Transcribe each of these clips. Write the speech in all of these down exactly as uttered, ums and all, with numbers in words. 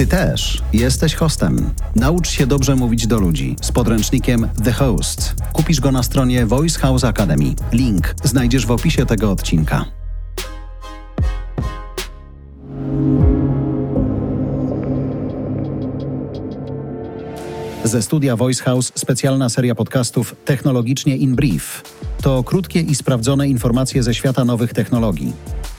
też jesteś hostem. Naucz się dobrze mówić do ludzi z podręcznikiem The Host. Kupisz go na stronie Voice House Academy. Link znajdziesz w opisie tego odcinka. Ze studia Voice House specjalna seria podcastów Technologicznie in Brief. To krótkie i sprawdzone informacje ze świata nowych technologii.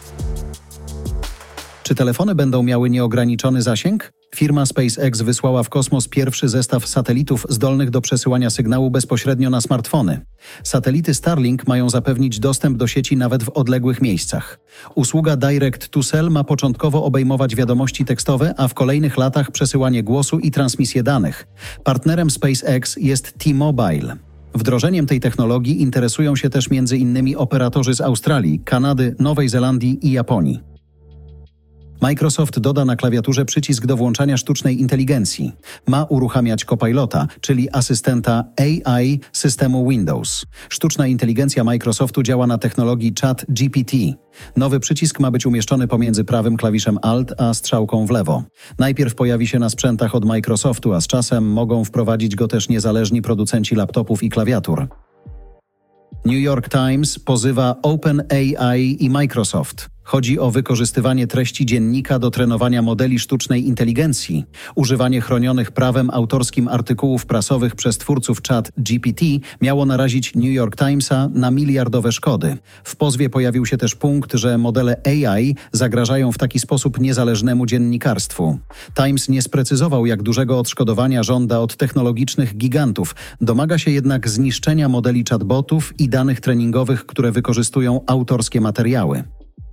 Czy telefony będą miały nieograniczony zasięg? Firma SpaceX wysłała w kosmos pierwszy zestaw satelitów zdolnych do przesyłania sygnału bezpośrednio na smartfony. Satelity Starlink mają zapewnić dostęp do sieci nawet w odległych miejscach. Usługa Direct to Cell ma początkowo obejmować wiadomości tekstowe, a w kolejnych latach przesyłanie głosu i transmisję danych. Partnerem SpaceX jest T-Mobile. Wdrożeniem tej technologii interesują się też między innymi operatorzy z Australii, Kanady, Nowej Zelandii i Japonii. Microsoft doda na klawiaturze przycisk do włączania sztucznej inteligencji. Ma uruchamiać Copilota, czyli asystenta A I systemu Windows. Sztuczna inteligencja Microsoftu działa na technologii ChatGPT. Nowy przycisk ma być umieszczony pomiędzy prawym klawiszem Alt a strzałką w lewo. Najpierw pojawi się na sprzętach od Microsoftu, a z czasem mogą wprowadzić go też niezależni producenci laptopów i klawiatur. New York Times pozywa OpenAI i Microsoft. Chodzi o wykorzystywanie treści dziennika do trenowania modeli sztucznej inteligencji. Używanie chronionych prawem autorskim artykułów prasowych przez twórców ChatGPT miało narazić New York Timesa na miliardowe szkody. W pozwie pojawił się też punkt, że modele A I zagrażają w taki sposób niezależnemu dziennikarstwu. Times nie sprecyzował, jak dużego odszkodowania żąda od technologicznych gigantów. Domaga się jednak zniszczenia modeli chatbotów i danych treningowych, które wykorzystują autorskie materiały.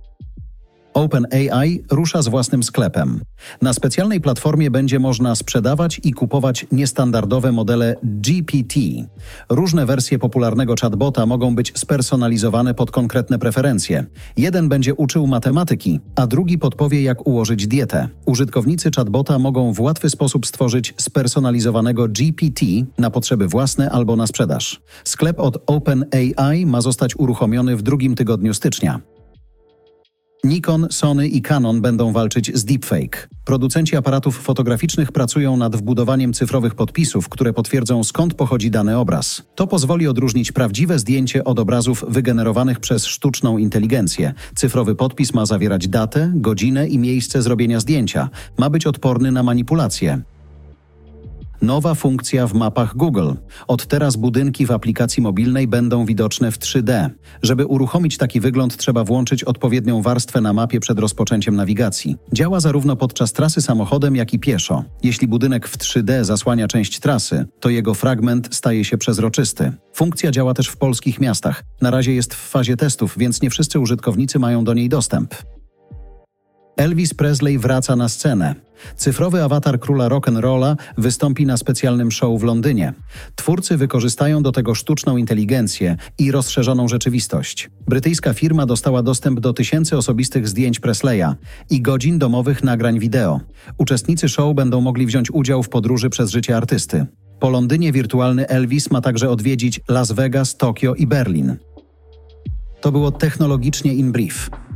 OpenAI rusza z własnym sklepem. Na specjalnej platformie będzie można sprzedawać i kupować niestandardowe modele G P T. Różne wersje popularnego chatbota mogą być spersonalizowane pod konkretne preferencje. Jeden będzie uczył matematyki, a drugi podpowie, jak ułożyć dietę. Użytkownicy chatbota mogą w łatwy sposób stworzyć spersonalizowanego G P T na potrzeby własne albo na sprzedaż. Sklep od OpenAI ma zostać uruchomiony w drugim tygodniu stycznia. Nikon, Sony i Canon będą walczyć z deepfake. Producenci aparatów fotograficznych pracują nad wbudowaniem cyfrowych podpisów, które potwierdzą, skąd pochodzi dany obraz. To pozwoli odróżnić prawdziwe zdjęcie od obrazów wygenerowanych przez sztuczną inteligencję. Cyfrowy podpis ma zawierać datę, godzinę i miejsce zrobienia zdjęcia. Ma być odporny na manipulacje. Nowa funkcja w mapach Google. Od teraz budynki w aplikacji mobilnej będą widoczne w trzy D. Żeby uruchomić taki wygląd, trzeba włączyć odpowiednią warstwę na mapie przed rozpoczęciem nawigacji. Działa zarówno podczas trasy samochodem, jak i pieszo. Jeśli budynek w trzy D zasłania część trasy, to jego fragment staje się przezroczysty. Funkcja działa też w polskich miastach. Na razie jest w fazie testów, więc nie wszyscy użytkownicy mają do niej dostęp. Elvis Presley wraca na scenę. Cyfrowy awatar króla rock'n'rolla wystąpi na specjalnym show w Londynie. Twórcy wykorzystają do tego sztuczną inteligencję i rozszerzoną rzeczywistość. Brytyjska firma dostała dostęp do tysięcy osobistych zdjęć Presleya i godzin domowych nagrań wideo. Uczestnicy show będą mogli wziąć udział w podróży przez życie artysty. Po Londynie wirtualny Elvis ma także odwiedzić Las Vegas, Tokio i Berlin. To było Technologicznie in Brief.